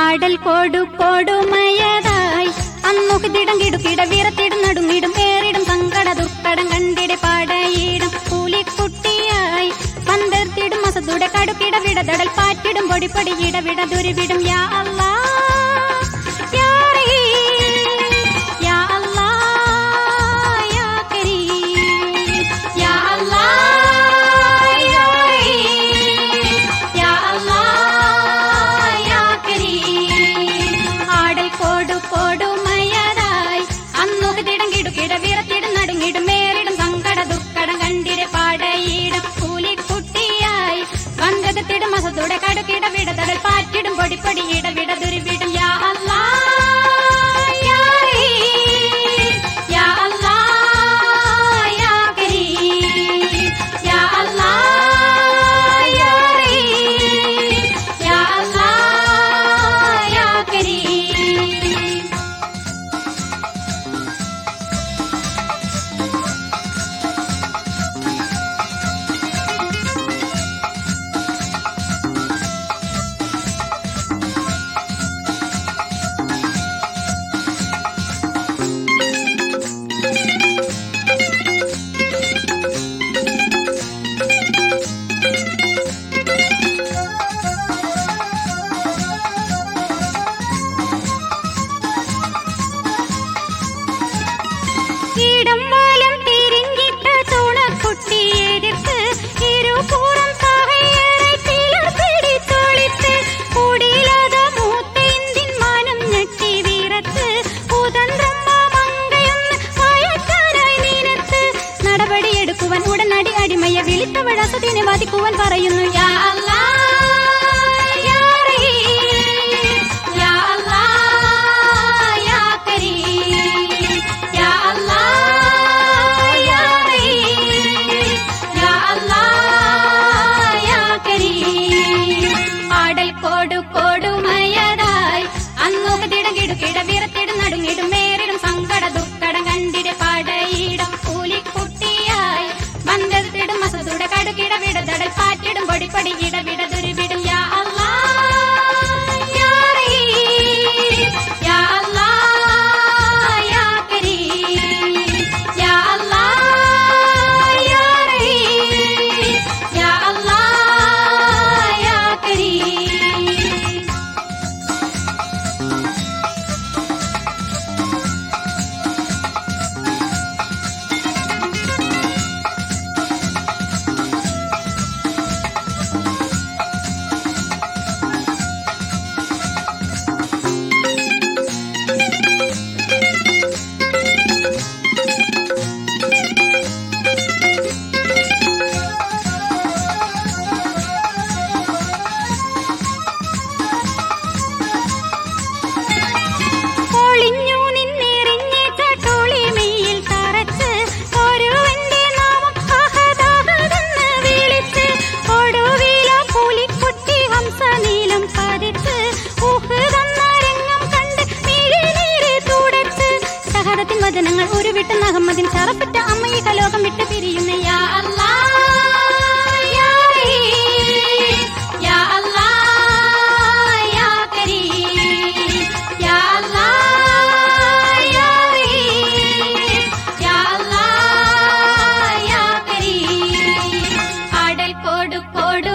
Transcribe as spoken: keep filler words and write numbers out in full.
ആടൽ കോടു കോടുമയതായി അന്നുകിടം കിടുകിട വീരത്തിടും നടുങ്ങിടും ഏറിടും സങ്കട ദുർക്കടം കണ്ടിടെ പാടയിടും കൂലിക്കുട്ടിയായി പന്തർത്തിടും മസതുടെ കടുക്കിട വിടതടൽ പാറ്റിടും പൊടിപ്പൊടി ഇടവിട ദുരിവിടും യാ അല്ലാ യാ റഹീം യാ അല്ലാ യാ കരീം യാ അല്ലാ യാ റഹീം യാ അല്ലാ യാ കരീം ആടൽ കോടു കോടുമയതായി അന്നുകിടം കിടുകിട വീരത്തിടും നടുങ്ങിടും ഏറിടും സങ്കട ദുർക്കടം കണ്ടിടെ പാടയിടും കൂലിക്കുട്ടിയായി വന്തകത്തിടും മസതുടെ കടുക്കിട വിടതടൽ പാറ്റിടും പൊടിപ്പൊടി ഇടവിട ദുരിവിടും യാ അല്ലാ യാ റഹീം യാ അല്ലാ യാ കരീം യാ അല്ലാ യാ റഹീം യാ അല്ലാ യാ കരീം ഇടംവാലം തിരിഞ്ഞിട്ട തുണക്കുട്ടിയെടുത്ത് ഇരുപുറം സഹയരെ ചിലർ പിടിച്ചൊളിത്ത് കുടിലത മൂത്തേന്തിൻ മാനം ഞെട്ടി വീരത്ത് കുതന്ത്രം മങ്കയൊന്ന് വയറ്റാനായി നീനത്ത് നടപടിയെടുക്കുവാൻ ഉടനടി അടിമയെ വിളിത്തവൾ അസതിനെ വാദിക്കുവാൻ പറയുന്നു യാ അല്ലാ യാ റഹീം യാ അല്ലാ യാ കരീം യാ അല്ലാ യാ റഹീം യാ അല്ലാ യാ കരീം ആടൽ കോടു കോടുമയതായി അന്നുകിടം കിടുകിട വീരത്തിടും നടുങ്ങിടും ഏറിടും സങ്കട ദുർക്കടം കണ്ടിടെ പാടയിടും കൂലിക്കുട്ടിയായി ബന്ധത്തിടും മസതുടെ കടുകിട വിടതടൽ പാറ്റിടും പൊടിപ്പൊടി ഇടവിട ദുരിവിടും യാ അല്ലാ യാ റഹീം യാ അല്ലാ യാ കരീം യാ അല്ലാ യാ റഹീം യാ അല്ലാ യാ കരീം ഒളിഞ്ഞു നിന്നെറിഞ്ഞേറ്റ ടോളിമയിൽ തറച്ച് ഒരുവന്റെ നാമം അഹദഹദെന്ന് വിളിച്ച് ഒടുവില പുലിക്കുട്ടി ഹംസനീലം പതിച്ച് ഉഹ്ദെന്ന രംഗം കണ്ട് മിഴിനീര് തുടച്ച് ഷഹദത്തിൻ വചനങ്ങൾ ഉരുവിട്ട അഹമ്മദിൻ ഷറഫറ്റ അമ്മയെ കലോകം വിട്ട് പിരിയുന്ന യാ അല്ലാ യാ റഹീം യാ അല്ലാ യാ കരീം യാ അല്ലാ യാ റഹീം യാ അല്ലാ യാ കരീം ആടൽ കോടു കോടു